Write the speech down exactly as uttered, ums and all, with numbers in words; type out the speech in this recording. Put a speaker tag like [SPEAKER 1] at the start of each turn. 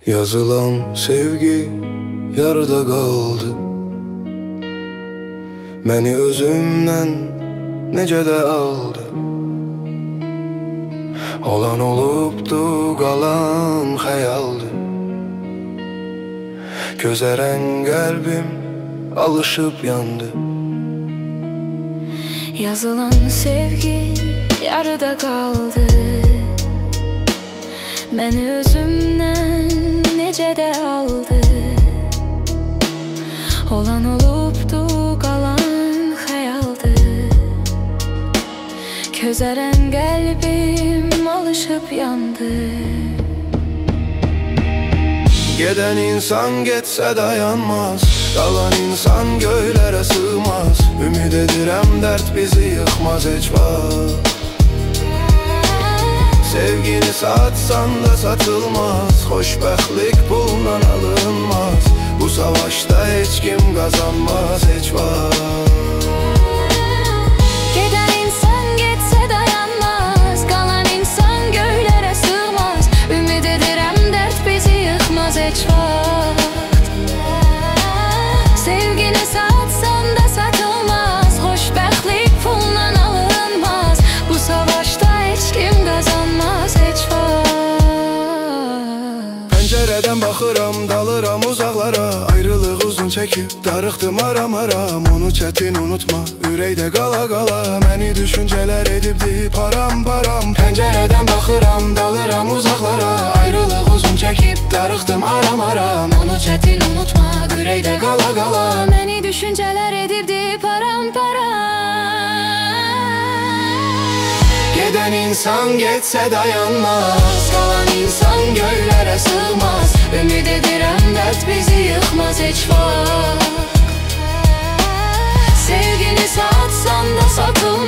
[SPEAKER 1] Yazılan sevgi yarıda kaldı. Məni özümden necə də aldı. Olan olubdu, qalan xəyaldı. Gözərən qəlbim alışıb yandı.
[SPEAKER 2] Yazılan sevgi yarıda kaldı. Məni özümden necə də aldı. Olan olubdu, qalan xəyaldı. Közərən qəlbim alışıb yandı.
[SPEAKER 1] Geden insan geçse dayanmaz, kalan insan göylere sığmaz. Ümid edirəm dert bizi yıkmaz heç vaxt. Sevgini satsan da satılmaz, xoşbəxtlik pulla alınmaz. Bu savaşta heç kim kazanmaz heç vaxt.
[SPEAKER 2] Sevgini satsan da satılmaz, xoşbəxtlik pulla alınmaz. Bu savaşta heç kim kazanmaz heç vaxt.
[SPEAKER 1] Pəncərədən baxıram, dalıram uzaqlara. Ayrılıq uzun çəkib, darıxdım aram-aram. Onu çətin unutma, ürəkdə qala-qala. Məni düşüncələr edibdi param-param. Pəncərədən baxıram, dalıram uzaqlara. Ayrılıq uzun çəkib, darıxdım aram-aram.
[SPEAKER 2] Onu çətin unutma, ürəkdə qala-qala. Məni düşüncələr edibdi param-param.
[SPEAKER 1] Geden insan geçse dayanmaz, kalan insan göylere sığmaz.
[SPEAKER 2] Ümid edirəm dert bizi yıkmaz heç vaxt. Sevgini satsan da satılmaz.